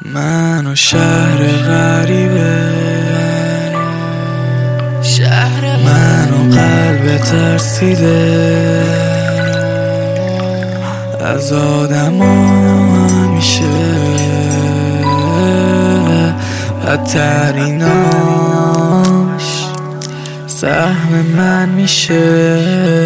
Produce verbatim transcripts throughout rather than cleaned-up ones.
من و شهر غریبه، شهر من و قلب ترسیده از آدم همیشه بدتریناش سهم من میشه.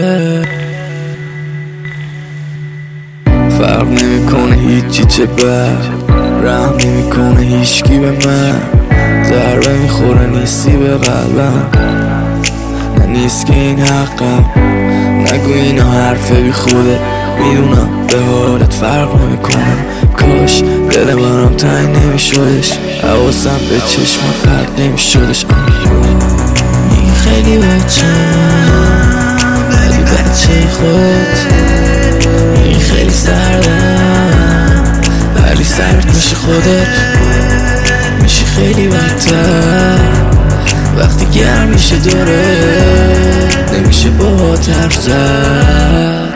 فرق نمیکنه هیچی چه بر رحم نمیکنه هیچکی به من، ضربه میخوره نیستی به قلبم، نه نیست که این حقم، نگو اینا حرفه بی خوده، میدونم به حالت فرق نمیکنم، کاش دل منم تنگ نمیشدش، حواسم به چشم پرد نمیشدش. این خیلی بچه ولی بچه خود، این خیلی سردم ولی سرد میشه خودت، میشه خیلی بدتر وقتی گرم میشه دوره، نمیشه باهات حرف زد.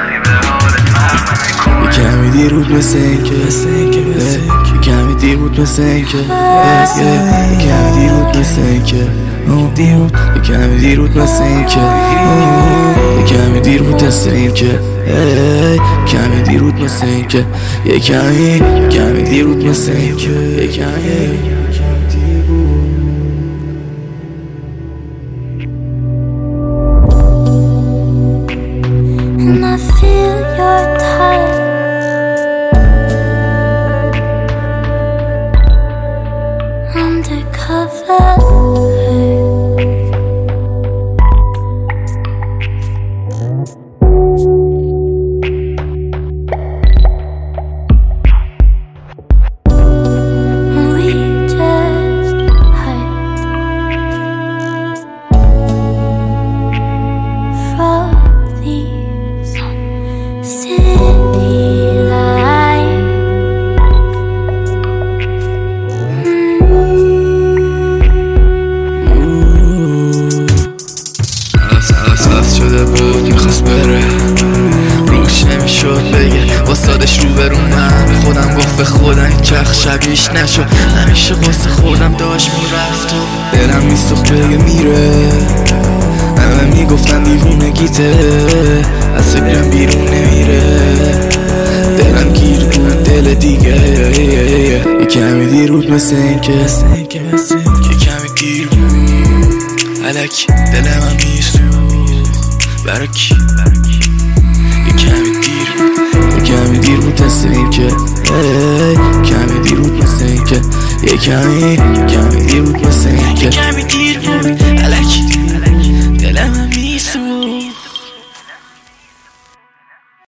یه کمی دیر بود مثل این که یه کمی دیر بود مثل این که یه کمی دیر بود مثل این که یه کمی دیر بود مثل این که یه کمی دیر بود مثل این که کمی دیر بود مثل این که یه کمی کمی دیر بود مثل این که یه کمی And I feel your touch undercover. احساس شده بود میخواست بره، روش نمیشد بگه واسادش رو برونم، به خودم گفت به خودم این چرخ شبیش نشد، همیشه واسه خودم داشت میرفت و دلم میسوخت بگه میره، همه میگفتن دیوونگیته از فکرم بیرون نمیره، دلم گیر بود دل دیگه، یه کمی دیر بود مثل این که یه کمی دیر بود الکی دل من میسوخت برای کی، یه کمی دیر بود یه کمی دیر بود مثل این که کمی دیر بود مثل این که یه کمی کمی دیر بود مثل این که